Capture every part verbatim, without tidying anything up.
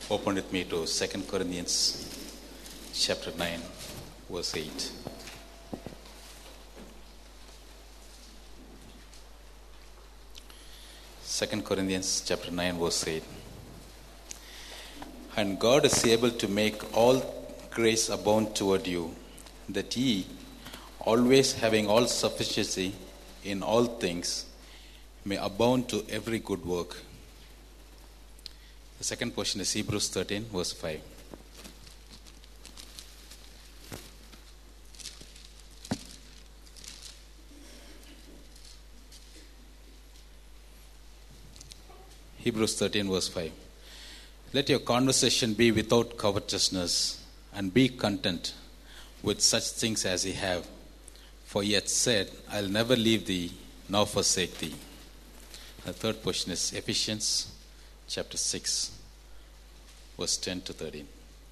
Open with me to Second Corinthians chapter nine, verse eight. Second Corinthians chapter nine, verse eight. And God is able to make all grace abound toward you, that ye, always having all sufficiency in all things, may abound to every good work. The second portion is Hebrews thirteen, verse five. Hebrews thirteen, verse five. Let your conversation be without covetousness, and be content with such things as ye have. For he hath said, I'll never leave thee, nor forsake thee. The third portion is Ephesians chapter six, verse ten to thirteen.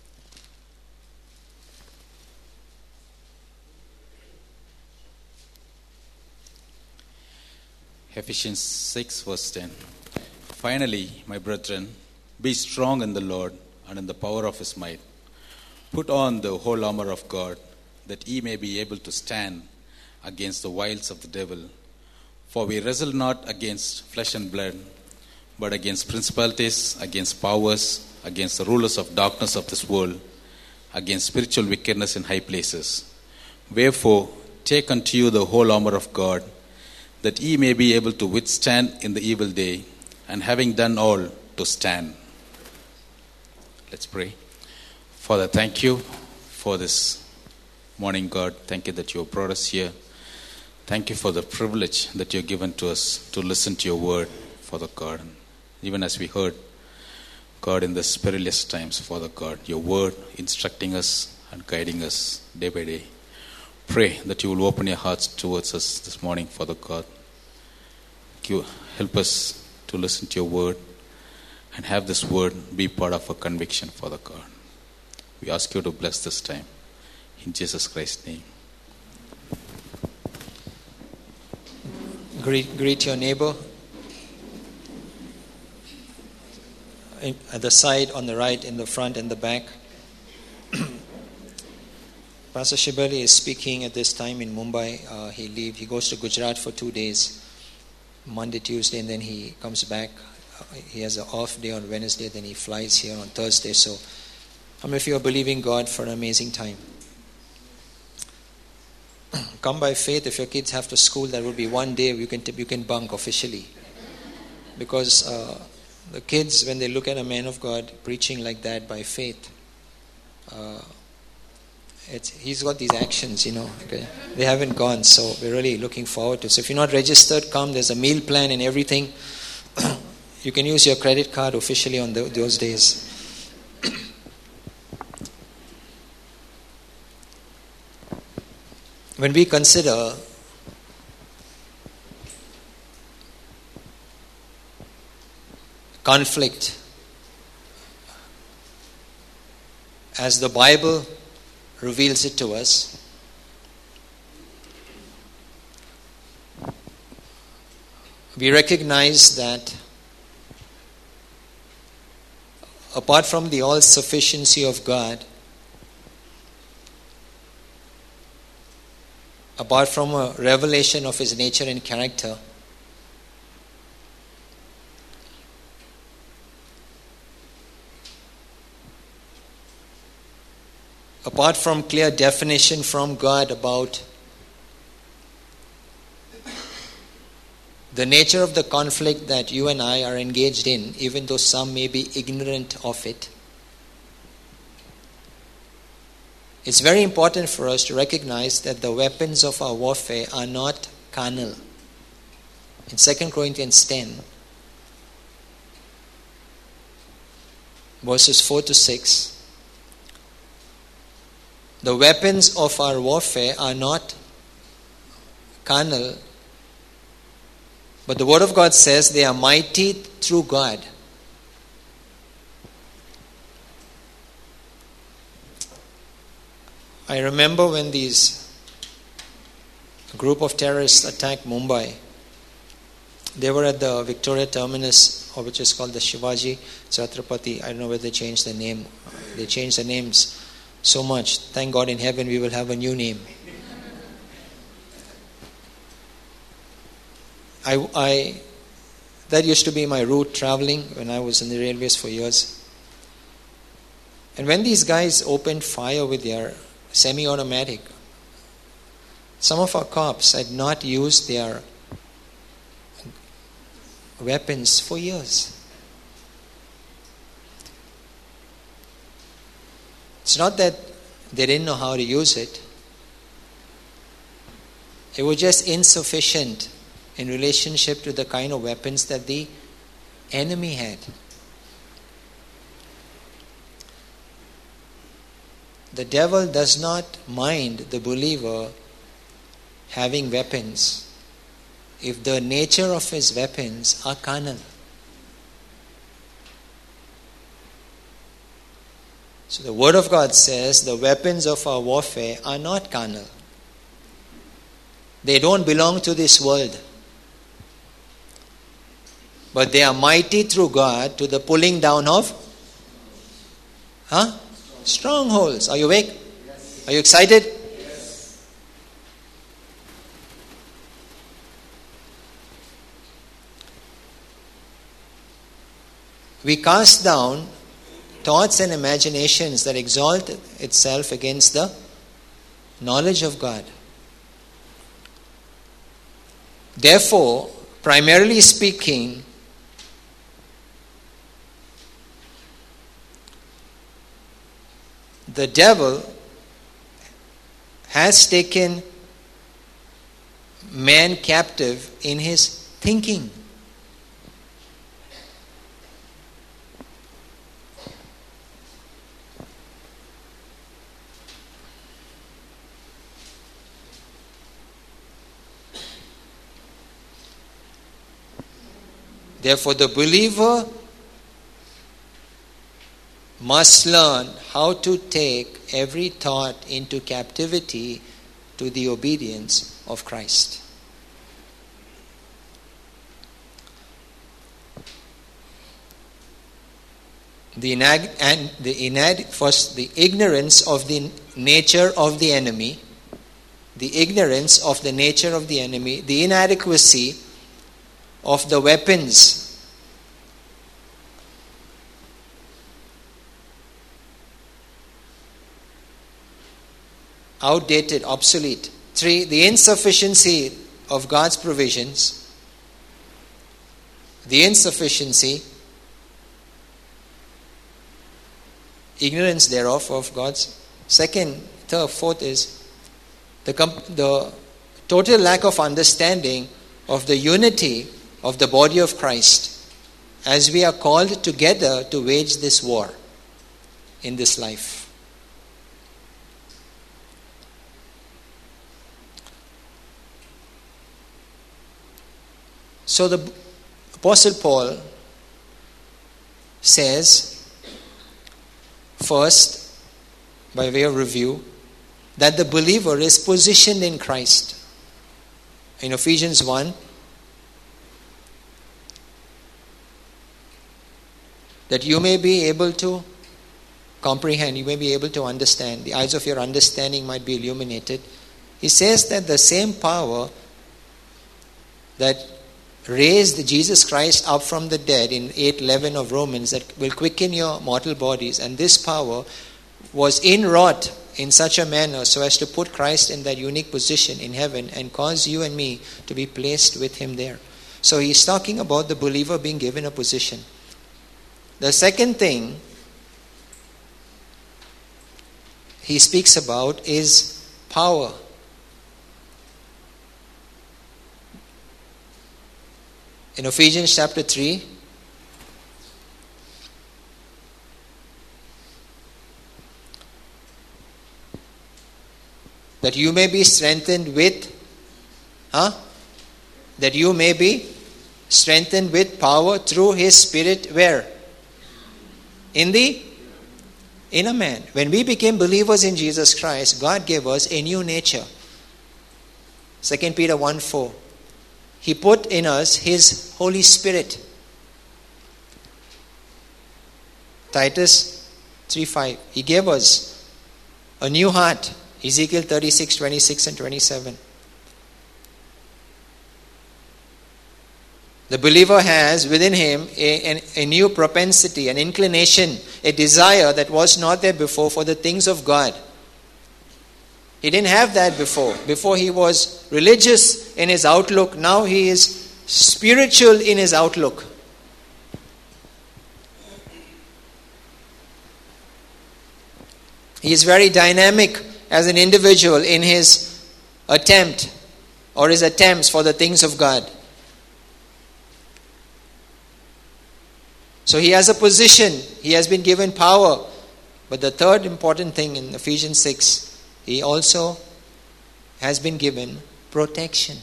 Ephesians six, verse ten. Finally, my brethren, be strong in the Lord and in the power of his might. Put on the whole armor of God, that ye may be able to stand against the wiles of the devil. For we wrestle not against flesh and blood, but against principalities, against powers, against the rulers of darkness of this world, against spiritual wickedness in high places. Wherefore, take unto you the whole armor of God, that ye may be able to withstand in the evil day, and having done all, to stand. Let's pray. Father, thank you for this morning, God. Thank you that you have brought us here. Thank you for the privilege that you have given to us to listen to your word, Father God. Even as we heard, God, in the perilous times, Father God, your word instructing us and guiding us day by day. Pray that you will open your hearts towards us this morning, Father God. You help us to listen to your word and have this word be part of our conviction, Father God. We ask you to bless this time. In Jesus Christ's name. Greet, greet your neighbor. In, at the side, on the right, in the front, and the back. Pastor Shibali is speaking at this time in Mumbai. Uh, he leave. He goes to Gujarat for two days. Monday, Tuesday, and then he comes back. Uh, he has an off day on Wednesday, then he flies here on Thursday. So, how many of you are believing God for an amazing time? Come by faith. If your kids have to school, that will be one day you can t- you can bunk officially. Because uh, the kids, when they look at a man of God preaching like that by faith, uh, It's, he's got these actions, you know. Okay. They haven't gone, so we're really looking forward to it. So if you're not registered, come. There's a meal plan and everything. You can use your credit card officially on the, those days. When we consider conflict as the Bible reveals it to us, we recognize that apart from the all-sufficiency of God, apart from a revelation of his nature and character, apart from clear definition from God about the nature of the conflict that you and I are engaged in, even though some may be ignorant of it, it's very important for us to recognize that the weapons of our warfare are not carnal. In Second Corinthians ten, verses four to six, the weapons of our warfare are not carnal, but the Word of God says they are mighty through God. I remember when these group of terrorists attacked Mumbai, They were at the Victoria Terminus, or which is called the Shivaji Chhatrapati. I don't know whether they changed the name. They changed the names so much. Thank God in heaven we will have a new name. I, I, that used to be my route traveling when I was in the railways for years. And when these guys opened fire with their semi-automatic, some of our cops had not used their weapons for years. It's not that they didn't know how to use it. It was just insufficient in relationship to the kind of weapons that the enemy had. The devil does not mind the believer having weapons if the nature of his weapons are carnal. So the Word of God says the weapons of our warfare are not carnal. They don't belong to this world. But they are mighty through God to the pulling down of huh? strongholds. Are you awake? Yes. Are you excited? Yes. We cast down thoughts and imaginations that exalt itself against the knowledge of God. Therefore, primarily speaking, the devil has taken man captive in his thinking. Therefore, the believer must learn how to take every thought into captivity to the obedience of Christ. The inag- and the inad- first the ignorance of the nature of the enemy, the ignorance of the nature of the enemy, the inadequacy of the weapons outdated, obsolete. Three, the insufficiency of God's provisions. The insufficiency, ignorance thereof of God's. Second, third, fourth is the, comp- the total lack of understanding of the unity of the body of Christ as we are called together to wage this war in this life. So the Apostle Paul says, first, by way of review, that the believer is positioned in Christ. In Ephesians one, that you may be able to comprehend, you may be able to understand, the eyes of your understanding might be illuminated. He says that the same power that raised Jesus Christ up from the dead in eight eleven of Romans, that will quicken your mortal bodies, and this power was inwrought in such a manner so as to put Christ in that unique position in heaven and cause you and me to be placed with him there. So he's talking about the believer being given a position. The second thing he speaks about is power. In Ephesians chapter three, that you may be strengthened with, huh? That you may be strengthened with power through his Spirit, where? In the inner man. When we became believers in Jesus Christ, God gave us a new nature. Second Peter one four. He put in us His Holy Spirit. Titus three five. He gave us a new heart. Ezekiel thirty-six, twenty-six and twenty-seven. The believer has within him a, a, a new propensity, an inclination, a desire that was not there before for the things of God. He didn't have that before. Before he was religious in his outlook. Now he is spiritual in his outlook. He is very dynamic as an individual in his attempt or his attempts for the things of God. So he has a position. He has been given power. But the third important thing in Ephesians six, he also has been given protection.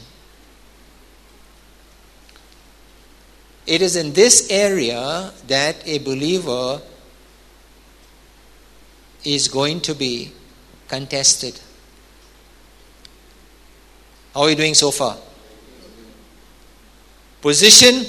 It is in this area that a believer is going to be contested. How are we doing so far? Position,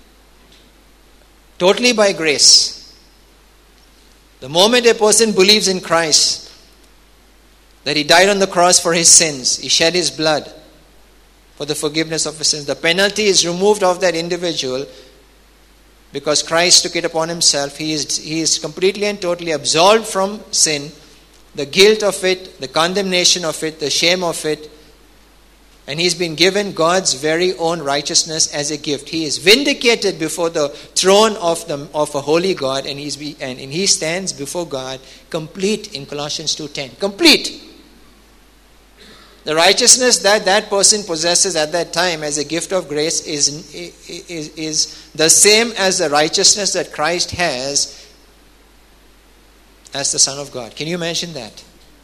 totally by grace. The moment a person believes in Christ, that He died on the cross for his sins, He shed His blood for the forgiveness of his sins, the penalty is removed off that individual because Christ took it upon Himself. He is, he is completely and totally absolved from sin, the guilt of it, the condemnation of it, the shame of it. And he's been given God's very own righteousness as a gift. He is vindicated before the throne of the of a holy God, and he's be, and, and he stands before God complete in Colossians two ten. Complete. The righteousness that that person possesses at that time as a gift of grace is, is, is the same as the righteousness that Christ has as the Son of God. Can you imagine that?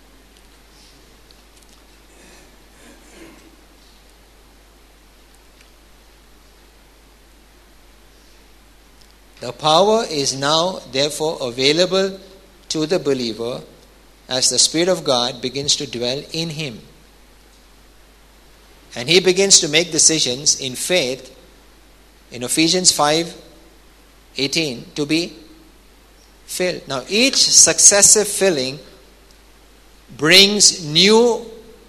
The power is now therefore available to the believer as the Spirit of God begins to dwell in him. And he begins to make decisions in faith in Ephesians five eighteen to be filled. Now each successive filling brings new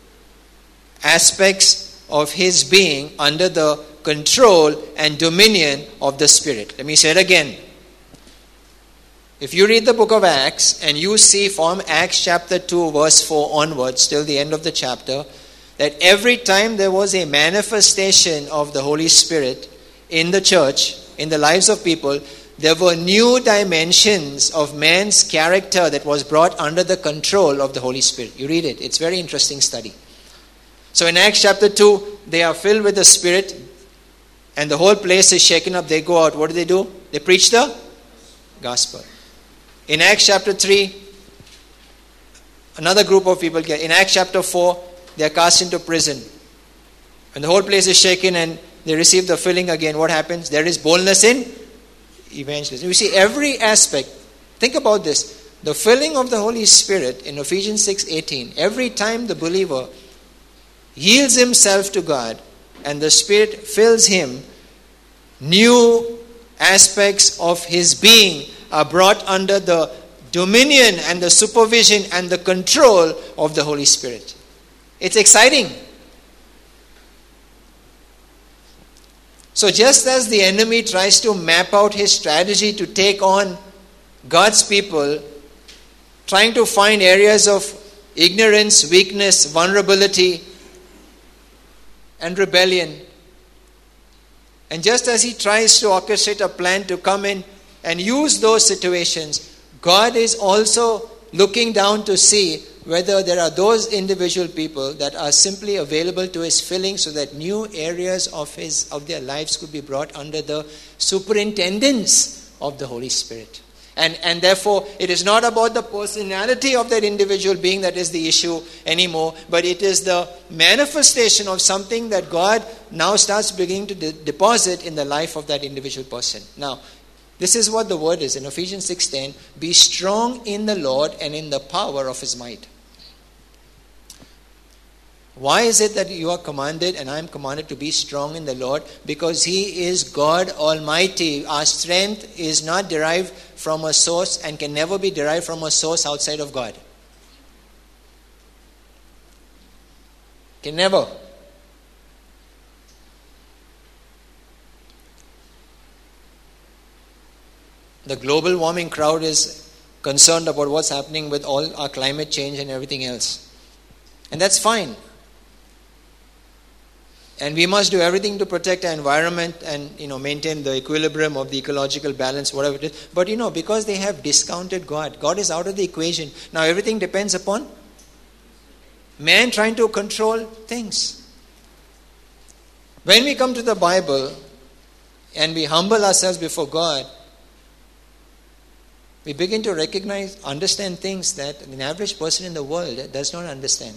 aspects of his being under the control and dominion of the Spirit. Let me say it again. If you read the book of Acts and you see from Acts chapter two verse four onwards till the end of the chapter, that every time there was a manifestation of the Holy Spirit in the church, in the lives of people, there were new dimensions of man's character that was brought under the control of the Holy Spirit. You read it. It's a very interesting study. So in Acts chapter two, they are filled with the Spirit and the whole place is shaken up. They go out. What do they do? They preach the gospel. In Acts chapter three, another group of people get. In Acts chapter four, they are cast into prison. And the whole place is shaken and they receive the filling again. What happens? There is boldness in evangelism. You see, every aspect. Think about this. The filling of the Holy Spirit in Ephesians six eighteen. Every time the believer yields himself to God and the Spirit fills him, new aspects of his being are brought under the dominion and the supervision and the control of the Holy Spirit. It's exciting. So just as the enemy tries to map out his strategy to take on God's people, trying to find areas of ignorance, weakness, vulnerability, and rebellion, and just as he tries to orchestrate a plan to come in and use those situations, God is also looking down to see whether there are those individual people that are simply available to his filling so that new areas of his of their lives could be brought under the superintendence of the Holy Spirit. And, and therefore, it is not about the personality of that individual being that is the issue anymore, but it is the manifestation of something that God now starts beginning to de- deposit in the life of that individual person. Now, this is what the word is in Ephesians six ten. Be strong in the Lord and in the power of his might. Why is it that you are commanded and I am commanded to be strong in the Lord? Because He is God Almighty. Our strength is not derived from a source and can never be derived from a source outside of God. Can never. The global warming crowd is concerned about what's happening with all our climate change and everything else. And that's fine. And we must do everything to protect our environment and, you know, maintain the equilibrium of the ecological balance, whatever it is. But, you know, because they have discounted God, God is out of the equation. Now everything depends upon man trying to control things. When we come to the Bible and we humble ourselves before God, we begin to recognize, understand things that an average person in the world does not understand.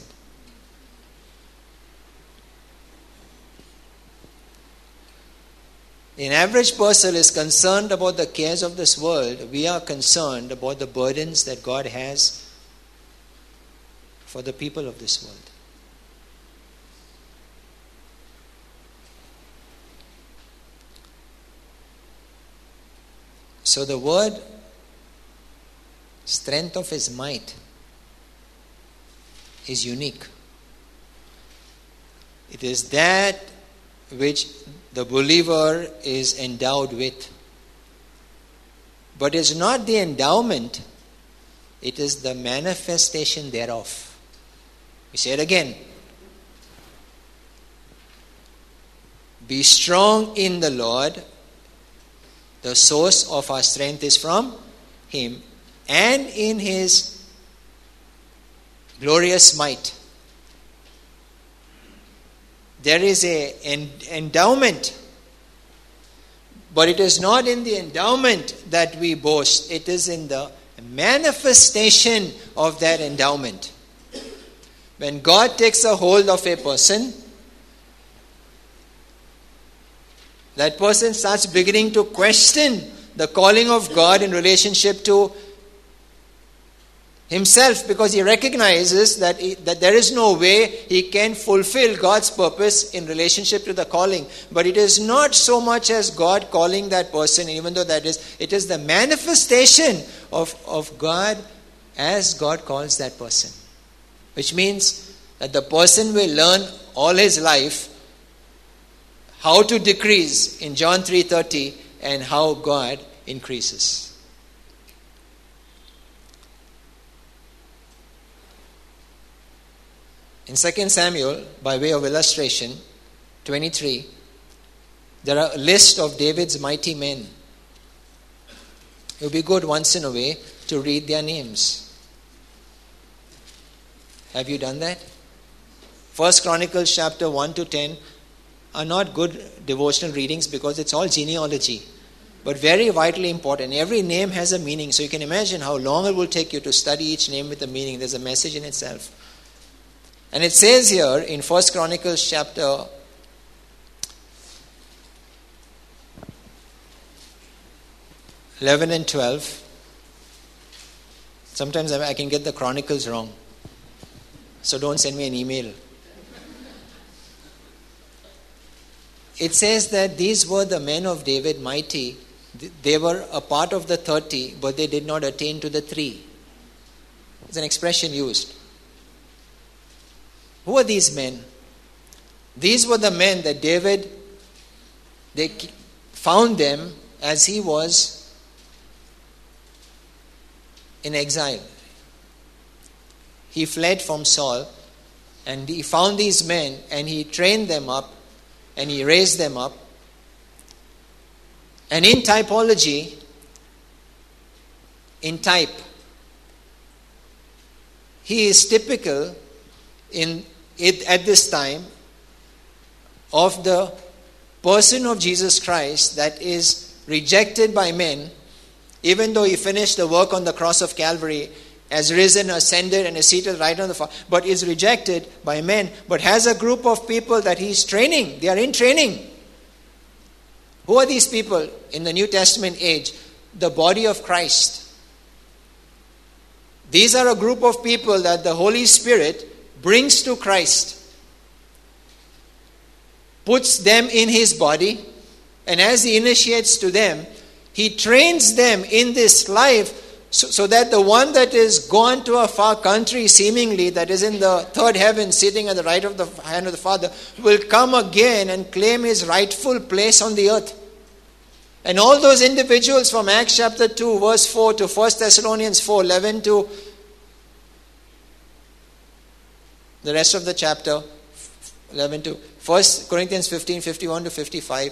An average person is concerned about the cares of this world. We are concerned about the burdens that God has for the people of this world. So the word strength of His might is unique. It is that which the believer is endowed with. But it's not the endowment, it is the manifestation thereof. We say it again. Be strong in the Lord. The source of our strength is from Him, and in His glorious might. There is a an endowment, but it is not in the endowment that we boast. It is in the manifestation of that endowment. When God takes a hold of a person, that person starts beginning to question the calling of God in relationship to himself, because he recognizes that, he, that there is no way he can fulfill God's purpose in relationship to the calling. But it is not so much as God calling that person, even though that is, it is the manifestation of, of God as God calls that person. Which means that the person will learn all his life how to decrease in John three thirty and how God increases. In Second Samuel, by way of illustration, twenty-three, there are a list of David's mighty men. It would be good once in a way to read their names. Have you done that? First Chronicles chapter one to ten are not good devotional readings because it's all genealogy, but very vitally important. Every name has a meaning, so you can imagine how long it will take you to study each name with a meaning. There's a message in itself. And it says here in First Chronicles chapter eleven and twelve. Sometimes I can get the Chronicles wrong, so don't send me an email. It says that these were the men of David, mighty. They were a part of the thirty, but they did not attain to the three. It's an expression used. Who are these men? These were the men that David, they found them as he was in exile. He fled from Saul and he found these men and he trained them up and he raised them up. And in typology, in type, he is typical in it at this time of the person of Jesus Christ that is rejected by men, even though he finished the work on the cross of Calvary, has risen, ascended, and is seated right on the Father, but is rejected by men, but has a group of people that he is training. They are in training. Who are these people in the New Testament age? The body of Christ. These are a group of people that the Holy Spirit brings to Christ. puts them in his body, and as he initiates to them, he trains them in this life so, so that the one that is gone to a far country seemingly, that is in the third heaven sitting at the right of the hand of the Father, will come again and claim his rightful place on the earth. And all those individuals from Acts chapter two verse four to First Thessalonians four eleven to the rest of the chapter, eleven to First Corinthians fifteen fifty-one to fifty-five,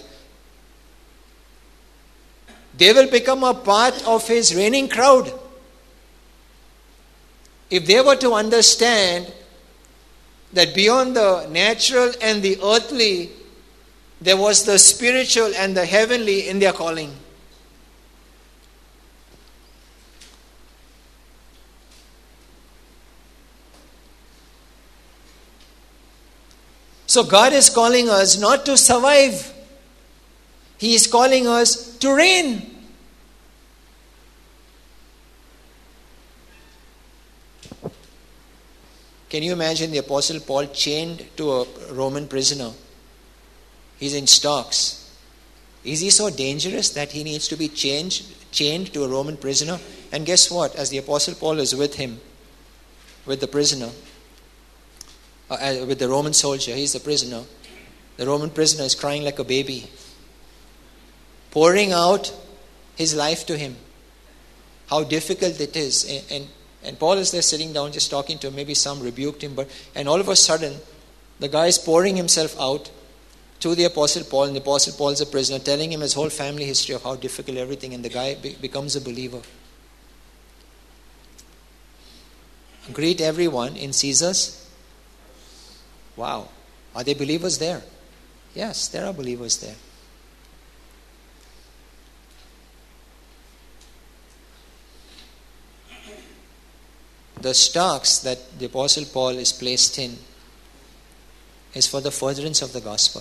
they will become a part of his reigning crowd. If they were to understand that beyond the natural and the earthly, there was the spiritual and the heavenly in their calling. So God is calling us not to survive. He is calling us to reign. Can you imagine the Apostle Paul chained to a Roman prisoner? He's in stocks. Is he so dangerous that he needs to be changed, chained to a Roman prisoner? And guess what? As the Apostle Paul is with him, with the prisoner, uh, with the Roman soldier, he's the prisoner. The Roman prisoner is crying like a baby, pouring out his life to him. How difficult it is. And, and, and Paul is there sitting down just talking to him. Maybe some rebuked him. But and all of a sudden, the guy is pouring himself out to the Apostle Paul, and the Apostle Paul is a prisoner, telling him his whole family history of how difficult everything, and the guy be- becomes a believer. Greet everyone in Caesar's. Wow. Are there believers there? Yes, there are believers there. The stocks that the Apostle Paul is placed in is for the furtherance of the gospel.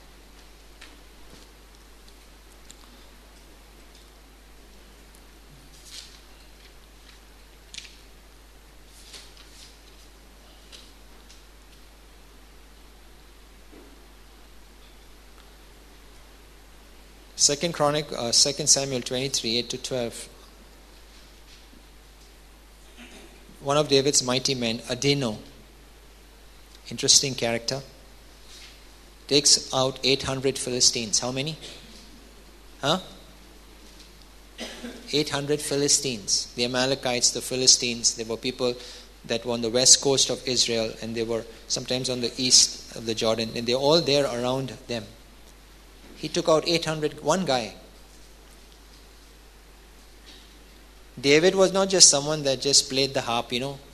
Second Chronic, uh, Second Samuel twenty-three, eight to twelve. One of David's mighty men, Adino, interesting character, takes out eight hundred Philistines. How many? Huh? eight hundred Philistines. The Amalekites, the Philistines, they were people that were on the west coast of Israel, and they were sometimes on the east of the Jordan, and they're all there around them. He took out eight hundred, one guy. David was not just someone that just played the harp, you know.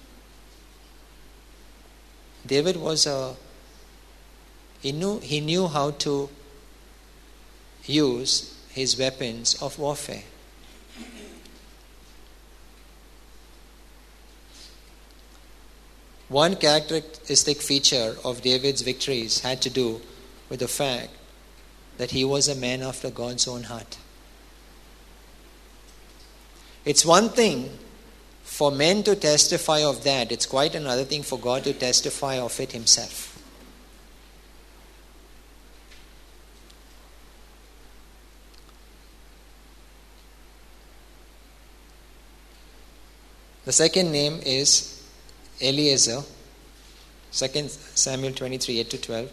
David was a, he knew, he knew how to use his weapons of warfare. One characteristic feature of David's victories had to do with the fact that he was a man after God's own heart. It's one thing for men to testify of that. It's quite another thing for God to testify of it himself. The second name is Eliezer. Second Samuel twenty-three, eight to twelve.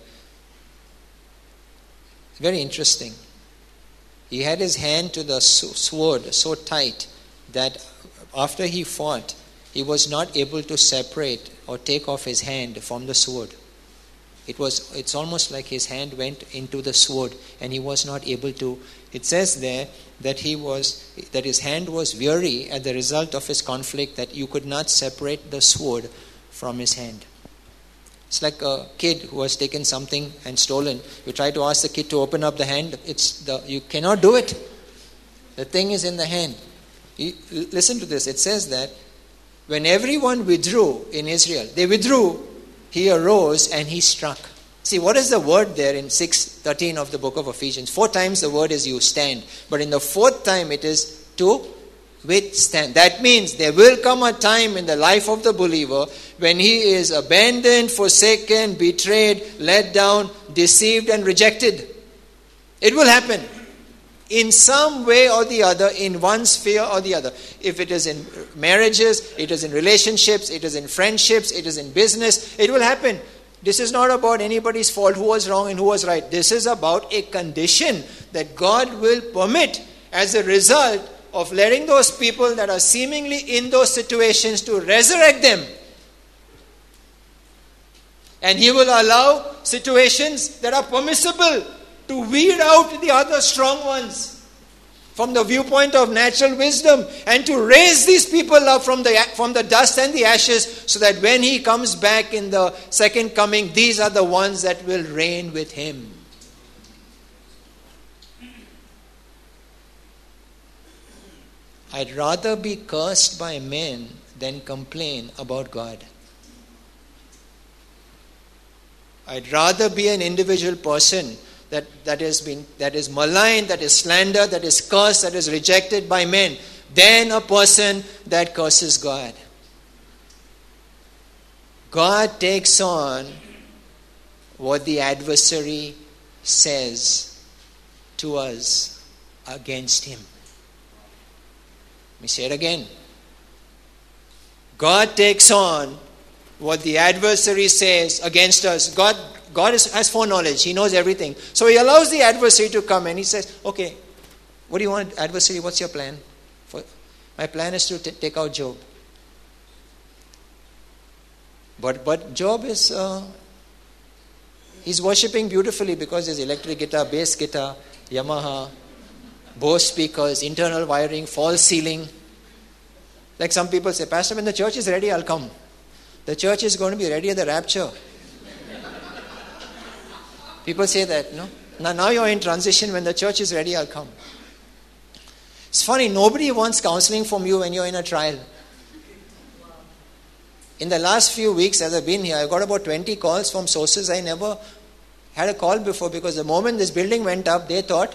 Very interesting. He had his hand to the sword so tight that after he fought, he was not able to separate or take off his hand from the sword. It was, it's almost like his hand went into the sword and he was not able to. It says there that he was, that his hand was weary at the result of his conflict, that you could not separate the sword from his hand. It's like a kid who has taken something and stolen. You try to ask the kid to open up the hand. It's the, you cannot do it. The thing is in the hand. You, listen to this. It says that when everyone withdrew in Israel, they withdrew, he arose and he struck. See, what is the word there in six thirteen of the book of Ephesians? Four times the word is you stand. But in the fourth time it is to withstand. That means there will come a time in the life of the believer when he is abandoned, forsaken, betrayed, let down, deceived and rejected. It will happen. In some way or the other, in one sphere or the other. If it is in marriages, it is in relationships, it is in friendships, it is in business, it will happen. This is not about anybody's fault, who was wrong and who was right. This is about a condition that God will permit as a result of letting those people that are seemingly in those situations to resurrect them. And He will allow situations that are permissible to weed out the other strong ones from the viewpoint of natural wisdom, and to raise these people up from the from the dust and the ashes, so that when He comes back in the second coming, these are the ones that will reign with Him. I'd rather be cursed by men than complain about God. I'd rather be an individual person that, that has been that is maligned, that is slandered, that is cursed, that is rejected by men, than a person that curses God. God takes on what the adversary says to us against Him. Let me say it again. God takes on what the adversary says against us. God, God is, has foreknowledge. He knows everything. So He allows the adversary to come and He says, okay, what do you want, adversary? What's your plan? For, my plan is to t- take out Job. But but Job is, uh, he's worshipping beautifully because there's electric guitar, bass guitar, Yamaha, Bose speakers, internal wiring, false ceiling. Like some people say, Pastor, when the church is ready, I'll come. The church is going to be ready at the rapture. People say that, no? Now, now you're in transition. When the church is ready, I'll come. It's funny, nobody wants counseling from you when you're in a trial. In the last few weeks as I've been here, I got about twenty calls from sources I never had a call before, because the moment this building went up, they thought,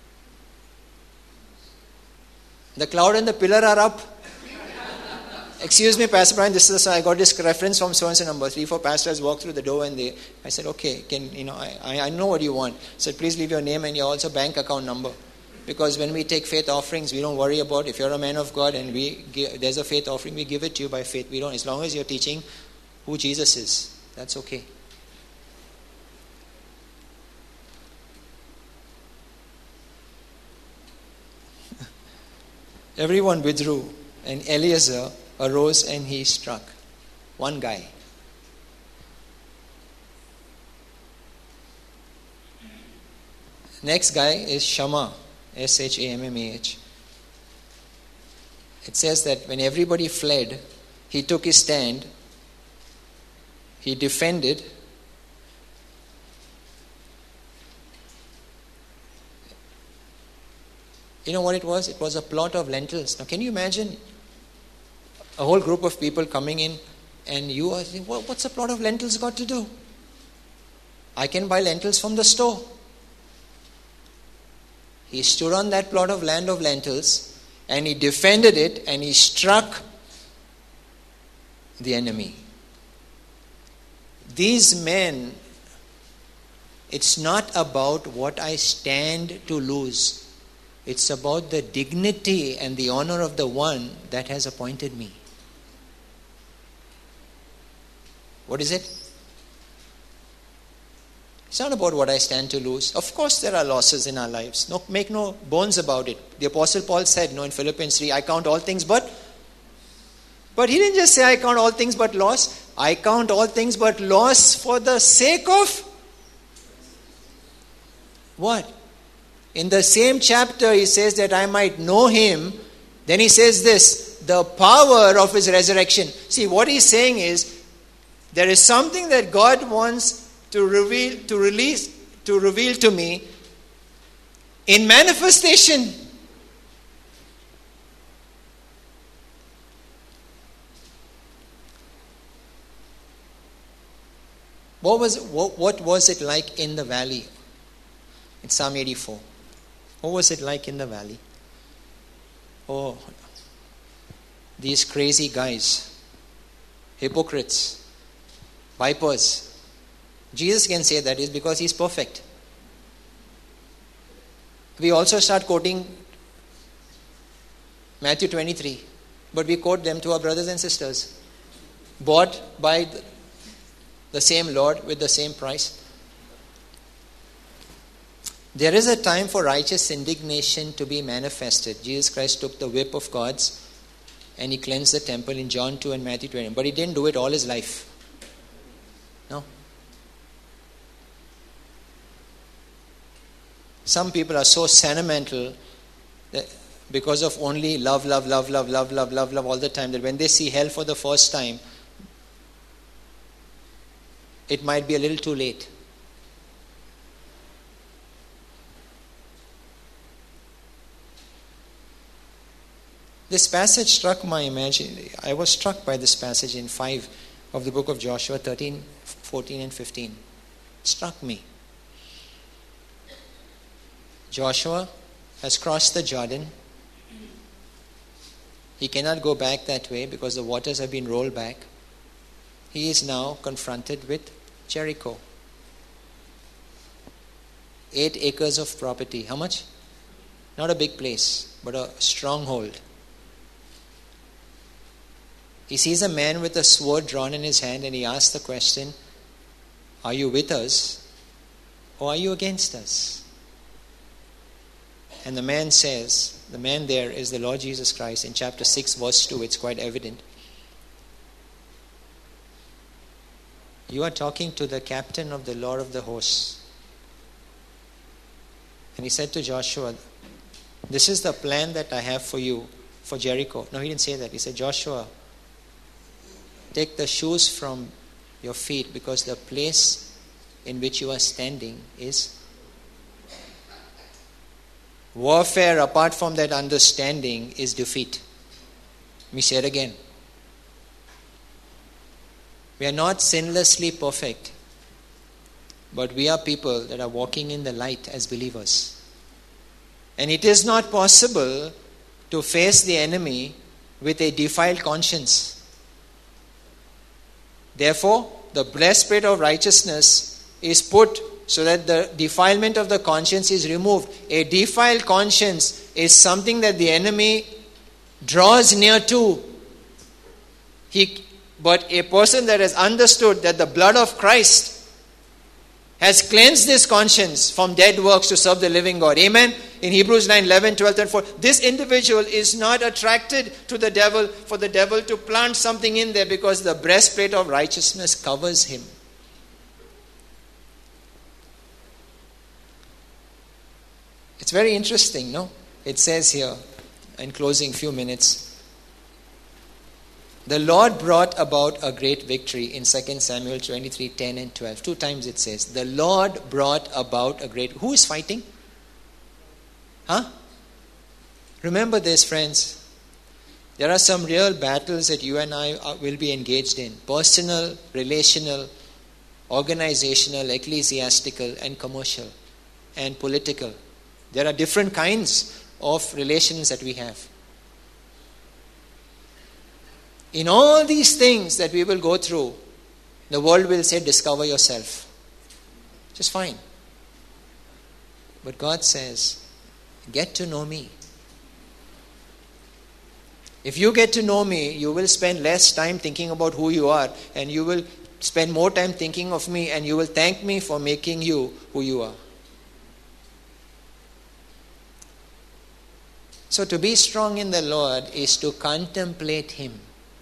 the cloud and the pillar are up. Excuse me, Pastor Brian, this is, I got this reference from so-and-so number. Three, four pastors walked through the door and they, I said, okay, can, you know, I, I know what you want. I said, please leave your name and your also bank account number. Because when we take faith offerings, we don't worry about, if you're a man of God and we give, there's a faith offering, we give it to you by faith. We don't, as long as you're teaching who Jesus is, that's okay. Everyone withdrew, and Eliezer arose and he struck. One guy. Next guy is Shammah, S H A M M A H. It says that when everybody fled, he took his stand, he defended, you know what it was? It was a plot of lentils. Now can you imagine a whole group of people coming in and you are thinking, well, what's a plot of lentils got to do? I can buy lentils from the store. He stood on that plot of land of lentils and he defended it and he struck the enemy. These men, it's not about what I stand to lose. It's about the dignity and the honor of the one that has appointed me. What is it? It's not about what I stand to lose. Of course there are losses in our lives. No, make no bones about it. The Apostle Paul said, no, in Philippians three, I count all things but... But he didn't just say I count all things but loss. I count all things but loss for the sake of... What? In the same chapter, he says that I might know Him. Then he says this, the power of His resurrection. See, what he's saying is, there is something that God wants to reveal, to release, to reveal to me in manifestation. What was what, what was it like in the valley? In Psalm eighty-four. What was it like in the valley? Oh, these crazy guys, hypocrites, vipers. Jesus can say that is because he's perfect. We also start quoting Matthew twenty-three, but we quote them to our brothers and sisters, bought by the same Lord with the same price. There is a time for righteous indignation to be manifested. Jesus Christ took the whip of God's and he cleansed the temple in John two and Matthew twenty. But he didn't do it all his life. No. Some people are so sentimental that because of only love, love, love, love, love, love, love, love all the time, that when they see hell for the first time, it might be a little too late. This passage struck my imagination. I was struck by this passage in five of the book of Joshua, thirteen, fourteen and fifteen. It struck me. Joshua has crossed the Jordan. He cannot go back that way because the waters have been rolled back. He is now confronted with Jericho. Eight acres of property. How much? Not a big place, but a stronghold. He sees a man with a sword drawn in his hand and he asks the question, are you with us or are you against us? And the man says, the man there is the Lord Jesus Christ. In chapter six verse two, it's quite evident. You are talking to the captain of the Lord of the hosts. And he said to Joshua, this is the plan that I have for you, for Jericho. No, he didn't say that. He said, Joshua, take the shoes from your feet because the place in which you are standing is warfare. Apart from that understanding is defeat. Let me say it again. We are not sinlessly perfect, but we are people that are walking in the light as believers. And it is not possible to face the enemy with a defiled conscience. Therefore, the breastplate of righteousness is put so that the defilement of the conscience is removed. A defiled conscience is something that the enemy draws near to. He, but a person that has understood that the blood of Christ has cleansed this conscience from dead works to serve the living God. Amen? In Hebrews nine, eleven, twelve, and four, this individual is not attracted to the devil for the devil to plant something in there because the breastplate of righteousness covers him. It's very interesting, no? It says here, in closing few minutes, the Lord brought about a great victory in Second Samuel twenty-three, ten and twelve. Two times it says, the Lord brought about a great... Who is fighting? Huh? Remember this, friends. There are some real battles that you and I will be engaged in. Personal, relational, organizational, ecclesiastical, and commercial, and political. There are different kinds of relations that we have. In all these things that we will go through, the world will say, discover yourself. Just fine. But God says, get to know me. If you get to know me, you will spend less time thinking about who you are, and you will spend more time thinking of me, and you will thank me for making you who you are. So to be strong in the Lord is to contemplate Him.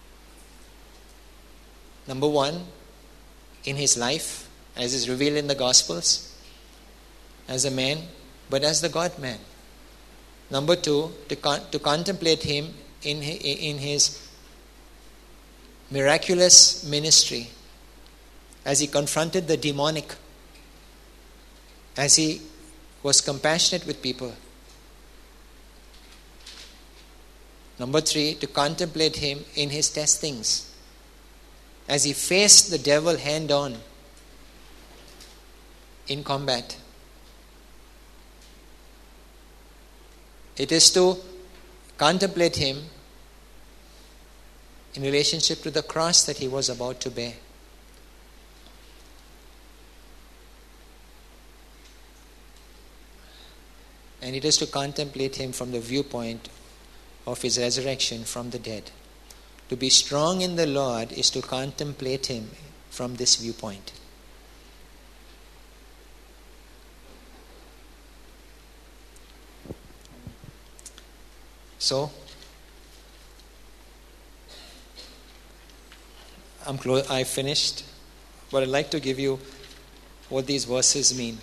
Number one, in His life, as is revealed in the Gospels, as a man, but as the God-man. Number two, to con- to contemplate Him in his, in His miraculous ministry, as He confronted the demonic, as He was compassionate with people. Number three, to contemplate Him in His testings, as He faced the devil hand on in combat. It is to contemplate Him in relationship to the cross that he was about to bear. And it is to contemplate him from the viewpoint of his resurrection from the dead. To be strong in the Lord is to contemplate him from this viewpoint. So, I'm clo- I finished, but I'd like to give you what these verses mean.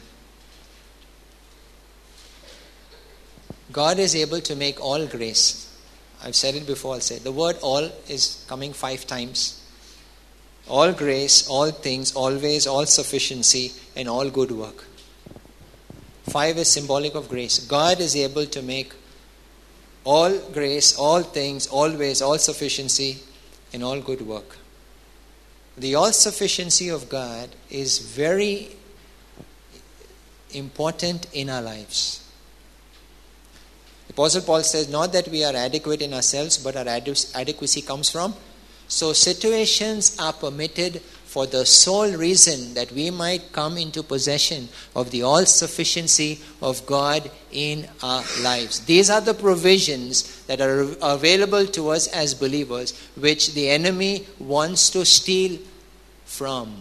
God is able to make all grace. I've said it before, I'll say it. The word all is coming five times. All grace, all things, always, all sufficiency, and all good work. Five is symbolic of grace. God is able to make all grace, all things, always, all sufficiency, and all good work. The all-sufficiency of God is very important in our lives. The Apostle Paul says, not that we are adequate in ourselves, but our adequacy comes from. So situations are permitted for the sole reason that we might come into possession of the all-sufficiency of God in our lives. These are the provisions that are available to us as believers, which the enemy wants to steal from.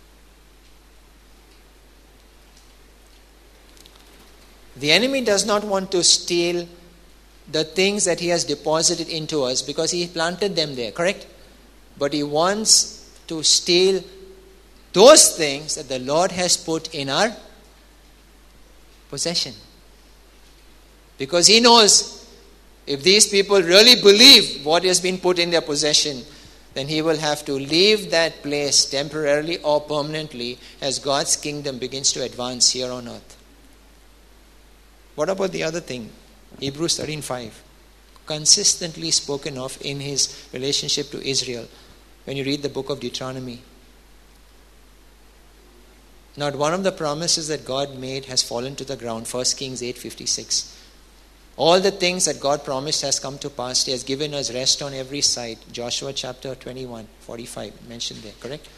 The enemy does not want to steal the things that he has deposited into us because he planted them there, correct? But he wants to steal those things that the Lord has put in our possession. Because he knows if these people really believe what has been put in their possession, then he will have to leave that place temporarily or permanently as God's kingdom begins to advance here on earth. What about the other thing? Hebrews thirteen five. Consistently spoken of in his relationship to Israel. When you read the book of Deuteronomy. Not one of the promises that God made has fallen to the ground. First Kings eight fifty-six. All the things that God promised has come to pass. He has given us rest on every side. Joshua chapter twenty-one forty-five mentioned there, correct?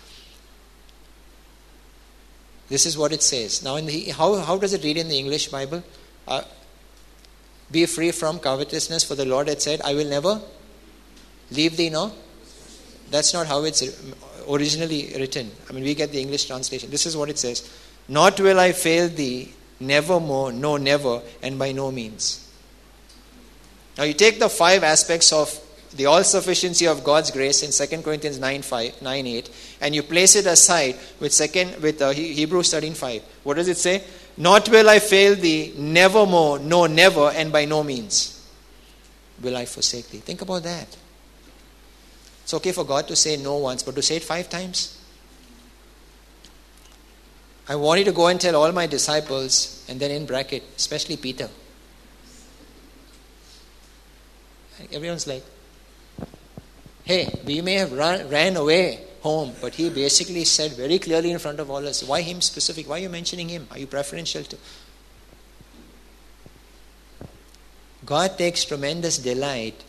This is what it says. Now, in the, how, how does it read in the English Bible? Uh, Be free from covetousness, for the Lord had said, I will never leave thee, no? That's not how it's originally written. I mean, we get the English translation. This is what it says. Not will I fail thee, nevermore, no, never, and by no means. Now you take the five aspects of the all-sufficiency of God's grace in Second Corinthians nine eight, and you place it aside with second with uh, Hebrews thirteen five. What does it say? Not will I fail thee, nevermore, no, never, and by no means will I forsake thee. Think about that. It's okay for God to say no once, but to say it five times? I want you to go and tell all my disciples, and then in bracket, especially Peter. Everyone's like, hey, we may have run, ran away home, but he basically said very clearly in front of all us, why him specific? Why are you mentioning him? Are you preferential to? God takes tremendous delight.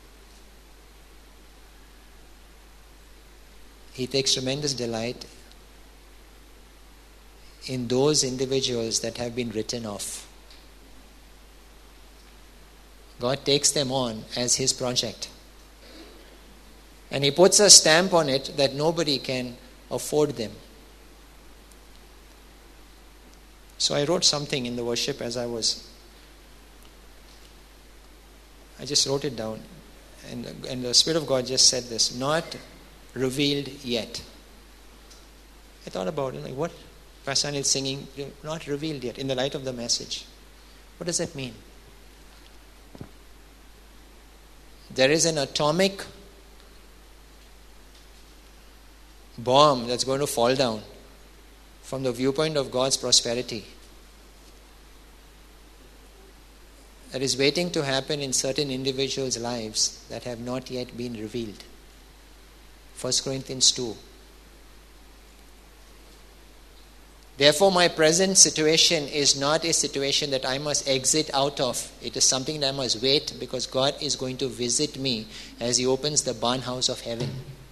He takes tremendous delight in those individuals that have been written off. God takes them on as his project. And he puts a stamp on it that nobody can afford them. So I wrote something in the worship as I was. I just wrote it down. And, and the Spirit of God just said this. Not revealed yet. I thought about it. Like, what? Pastor Anil singing, not revealed yet, in the light of the message. What does that mean? There is an atomic bomb that's going to fall down from the viewpoint of God's prosperity that is waiting to happen in certain individuals' lives that have not yet been revealed. First Corinthians two. Therefore, my present situation is not a situation that I must exit out of. It is something that I must wait, because God is going to visit me as He opens the barn house of heaven.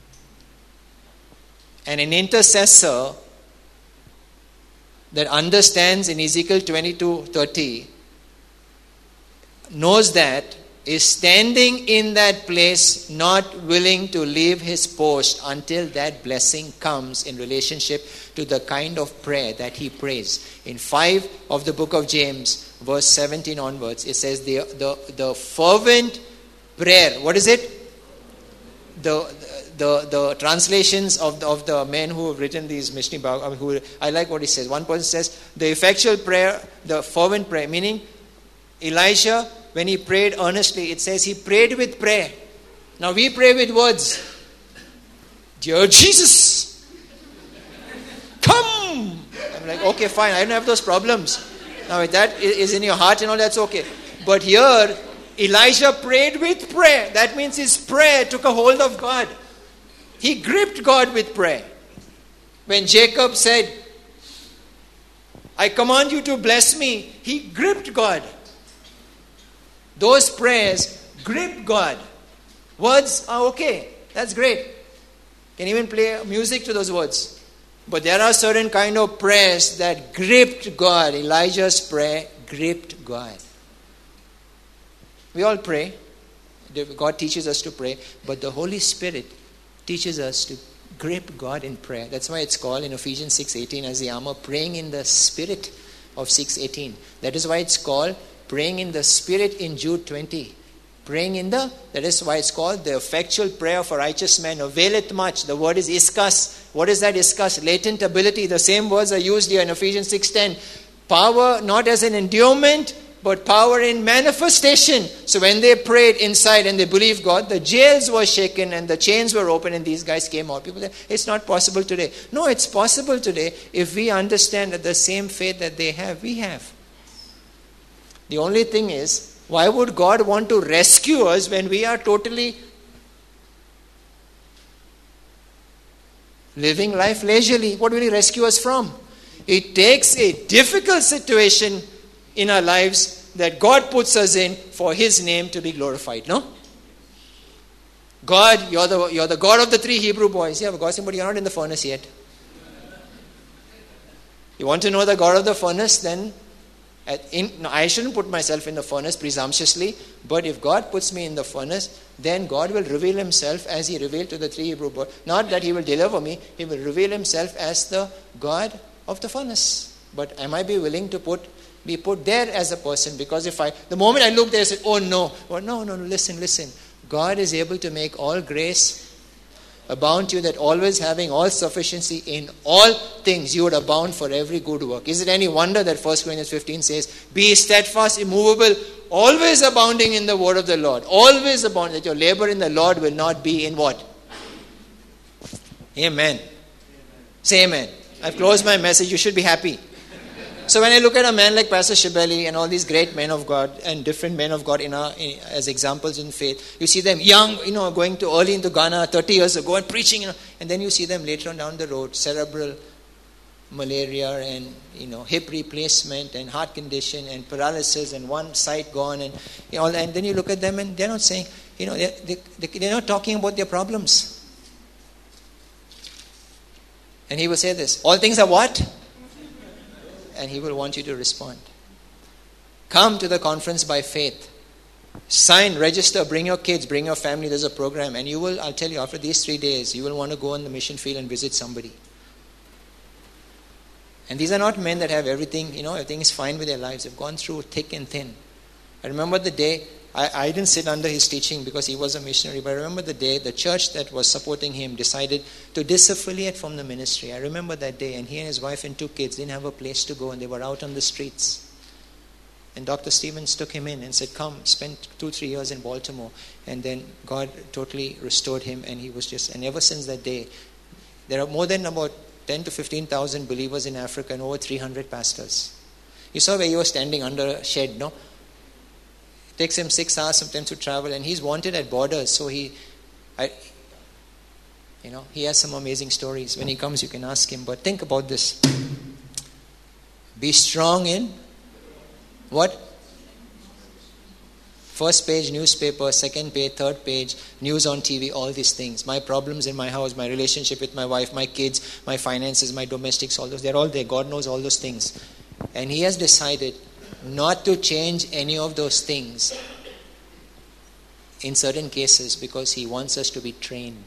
And an intercessor that understands in Ezekiel twenty-two thirty knows that, is standing in that place, not willing to leave his post until that blessing comes in relationship to the kind of prayer that he prays. In five of the book of James, verse seventeen onwards, it says the the, the fervent prayer. What is it? The the the translations of the, of the men who have written these missionary Bible, I mean, who I like what he says. One person says the effectual prayer, the fervent prayer, meaning Elijah, when he prayed earnestly, it says he prayed with prayer. Now we pray with words. Dear Jesus, come. I'm like, okay, fine, I don't have those problems. Now if that is in your heart and all, that's okay. But here, Elijah prayed with prayer. That means his prayer took a hold of God. He gripped God with prayer. When Jacob said, I command you to bless me, he gripped God. Those prayers grip God. Words are okay. That's great. Can even play music to those words. But there are certain kind of prayers that gripped God. Elijah's prayer gripped God. We all pray. God teaches us to pray. But the Holy Spirit teaches us to grip God in prayer. That's why it's called in Ephesians six eighteen as the armor, praying in the Spirit of six eighteen. That is why it's called praying in the Spirit in Jude twenty. Praying in the, that is why it's called the effectual prayer of a righteous man availeth much. The word is iskas. What is that iskas? Latent ability. The same words are used here in Ephesians six ten. Power not as an endowment, but power in manifestation. So when they prayed inside and they believed God, the jails were shaken and the chains were open and these guys came out. People say, it's not possible today. No, it's possible today if we understand that the same faith that they have, we have. The only thing is, why would God want to rescue us when we are totally living life leisurely? What will He rescue us from? It takes a difficult situation in our lives that God puts us in for His name to be glorified, no? God, you're the, you're the God of the three Hebrew boys. Yeah, but God said, but you're not in the furnace yet. You want to know the God of the furnace? Then At in, no, I shouldn't put myself in the furnace presumptuously, but if God puts me in the furnace, then God will reveal Himself as He revealed to the three Hebrew boys. Not that He will deliver me, He will reveal Himself as the God of the furnace. But am I be willing to put be put there as a person? Because if I, the moment I look there, I say, oh no, oh no, no, no, listen, listen. God is able to make all grace abound to you, that always having all sufficiency in all things you would abound for every good work. Is it any wonder that First Corinthians fifteen says, be steadfast, immovable, always abounding in the word of the Lord. Always abounding, that your labor in the Lord will not be in what? Amen. Amen. Say amen. I've closed my message. You should be happy. So when I look at a man like Pastor Shibeli and all these great men of God and different men of God in our, in, as examples in faith, you see them young, you know, going to early into Ghana thirty years ago and preaching, you know, and then you see them later on down the road, cerebral malaria and, you know, hip replacement and heart condition and paralysis and one side gone and, you know, and then you look at them and they're not saying, you know, they're, they, they're not talking about their problems. And he will say this, all things are what? And He will want you to respond. Come to the conference by faith. Sign, register, bring your kids, bring your family. There's a program. And you will, I'll tell you, after these three days, you will want to go on the mission field and visit somebody. And these are not men that have everything, you know, everything is fine with their lives. They've gone through thick and thin. I remember the day, I, I didn't sit under his teaching because he was a missionary, but I remember the day the church that was supporting him decided to disaffiliate from the ministry. I remember that day, and he and his wife and two kids didn't have a place to go, and they were out on the streets. And Doctor Stevens took him in and said, come, spend two, three years in Baltimore. And then God totally restored him, and he was just, and ever since that day, there are more than about ten to fifteen thousand believers in Africa and over three hundred pastors. You saw where you were standing under a shed, no? It takes him six hours sometimes to travel, and he's wanted at borders. So he, I, you know, he has some amazing stories. When he comes, you can ask him. But think about this. Be strong in what? First page, newspaper, second page, third page, news on T V, all these things. My problems in my house, my relationship with my wife, my kids, my finances, my domestics, all those. They're all there. God knows all those things. And He has decided not to change any of those things in certain cases because He wants us to be trained.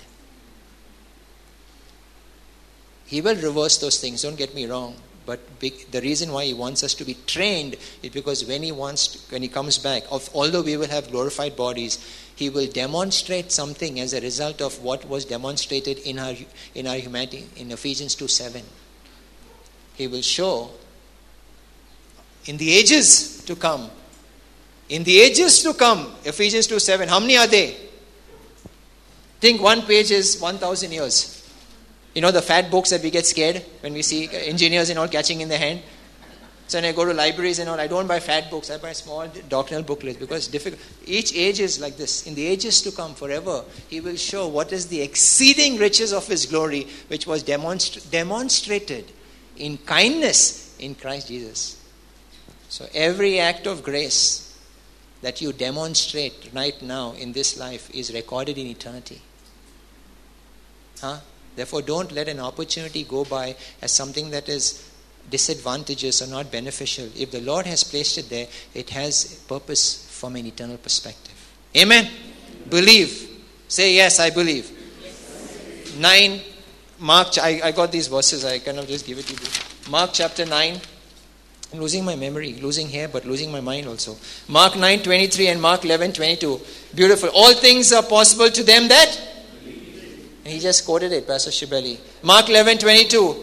He will reverse those things, don't get me wrong. But big, the reason why He wants us to be trained is because when He wants, to, when He comes back, of, although we will have glorified bodies, He will demonstrate something as a result of what was demonstrated in our in our humanity in Ephesians two seven. He will show in the ages to come. In the ages to come, Ephesians two seven. How many are they? Think one page is one thousand years. You know the fat books that we get scared when we see engineers and all catching in their hand? So when I go to libraries and all, I don't buy fat books. I buy small doctrinal booklets because it's difficult. Each age is like this. In the ages to come forever, He will show what is the exceeding riches of His glory, which was demonst- demonstrated in kindness in Christ Jesus. So every act of grace that you demonstrate right now in this life is recorded in eternity. Huh? Therefore, don't let an opportunity go by as something that is disadvantageous or not beneficial. If the Lord has placed it there, it has purpose from an eternal perspective. Amen? Believe. Say, yes, I believe. Yes. nine, Mark, I, I got these verses, I cannot just give it to you. Mark chapter nine. I'm losing my memory, losing hair, but losing my mind also. Mark nine twenty-three and Mark eleven twenty-two. Beautiful. All things are possible to them that... And he just quoted it, Pastor Shibeli. Mark eleven twenty-two.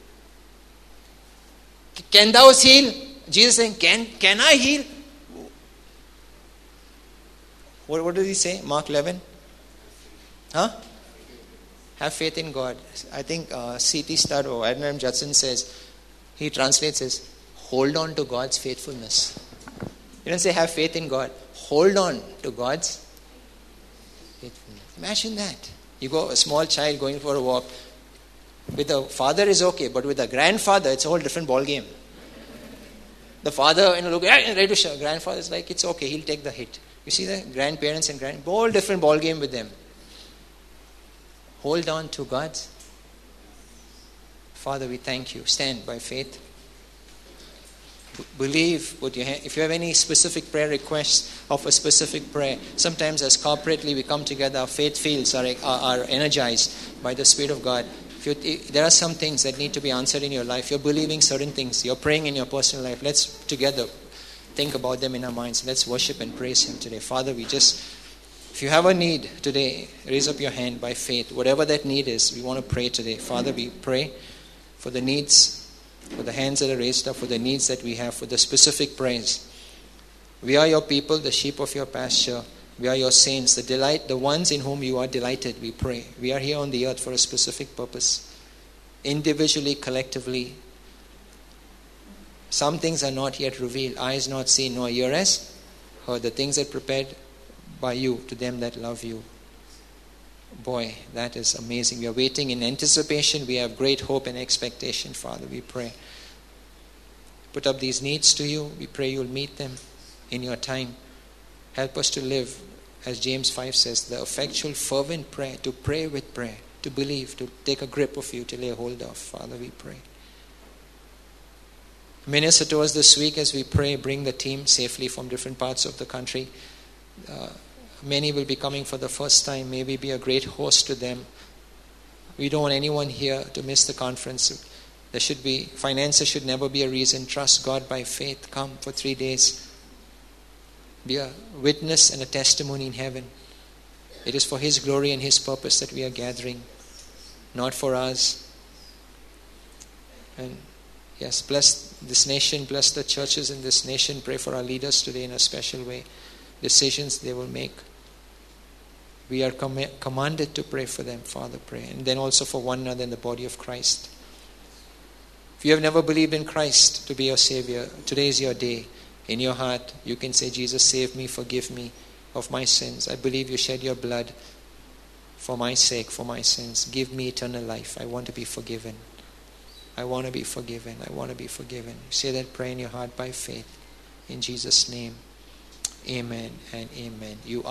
Can thou heal? Jesus saying, can, can I heal? What, what does he say? Mark eleven. Huh? Have faith in God. I think uh, C T Studd or Adoniram Judson says, he translates as, hold on to God's faithfulness. You don't say have faith in God. Hold on to God's faithfulness. Imagine that. You go, a small child going for a walk. With a father is okay, but with a grandfather, it's a whole different ball game. The father, you know, look, ready to show. Grandfather is like, it's okay, he'll take the hit. You see the grandparents and grand, whole different ball game with them. Hold on to God's. Father, we thank you. Stand by faith. B- believe. Put your hand. If you have any specific prayer requests of a specific prayer, sometimes as corporately we come together, our faith fields are, are, are energized by the Spirit of God. If you, if there are some things that need to be answered in your life. You're believing certain things. You're praying in your personal life. Let's together think about them in our minds. Let's worship and praise Him today. Father, we just, if you have a need today, raise up your hand by faith. Whatever that need is, we want to pray today. Father, we pray for the needs, for the hands that are raised up, for the needs that we have, for the specific prayers. We are your people, the sheep of your pasture. We are your saints, the delight, the ones in whom you are delighted, we pray. We are here on the earth for a specific purpose. Individually, collectively. Some things are not yet revealed. Eyes not seen, nor ears heard. The things that prepared by you to them that love you. Boy, that is amazing. We are waiting in anticipation. We have great hope and expectation, Father. We pray. Put up these needs to you. We pray you'll meet them in your time. Help us to live, as James five says, the effectual, fervent prayer, to pray with prayer, to believe, to take a grip of you, to lay hold of. Father, we pray. Minister to us this week as we pray. Bring the team safely from different parts of the country. Uh, Many will be coming for the first time. May we be a great host to them. We don't want anyone here to miss the conference. There should be, finances should never be a reason. Trust God by faith. Come for three days. Be a witness and a testimony in heaven. It is for His glory and His purpose that we are gathering. Not for us. And yes, bless this nation. Bless the churches in this nation. Pray for our leaders today in a special way. Decisions they will make. We are com- commanded to pray for them, Father, pray. And then also for one another in the body of Christ. If you have never believed in Christ to be your Savior, today is your day. In your heart, you can say, Jesus, save me, forgive me of my sins. I believe you shed your blood for my sake, for my sins. Give me eternal life. I want to be forgiven. I want to be forgiven. I want to be forgiven. Say that prayer in your heart by faith. In Jesus' name. Amen and amen. You are